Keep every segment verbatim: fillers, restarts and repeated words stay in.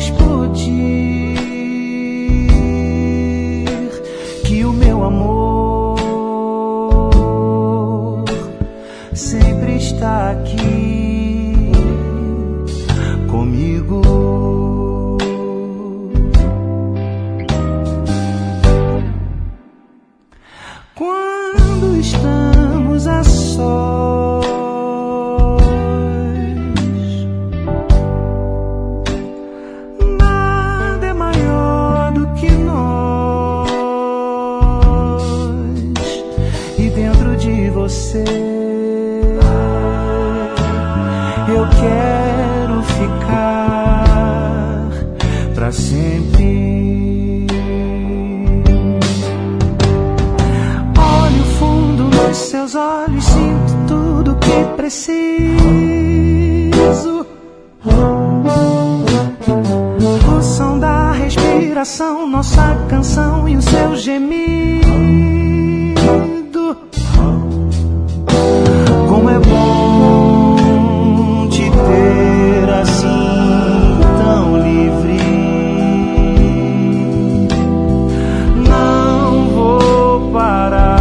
explodir, que o meu amor sempre está aqui comigo. Quando estamos a sós, nada é maior do que nós, e dentro de você eu quero ficar pra sempre. Seus olhos, sinto tudo que preciso. O som da respiração, nossa canção e o seu gemido. Como é bom te ter assim, tão livre. Não vou parar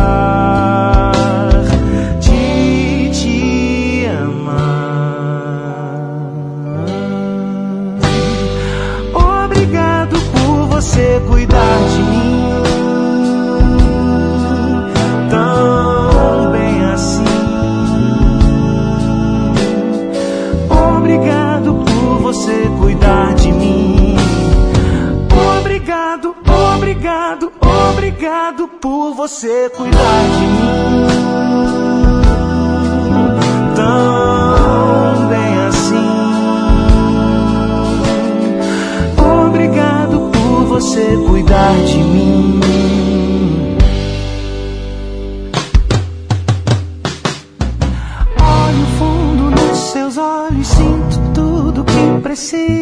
você cuidar de mim tão bem assim. Obrigado por você cuidar de mim. Obrigado, obrigado, obrigado por você cuidar de mim tão bem assim. Obrigado por você cuidar de mim. Olho fundo nos seus olhos, sinto tudo que preciso.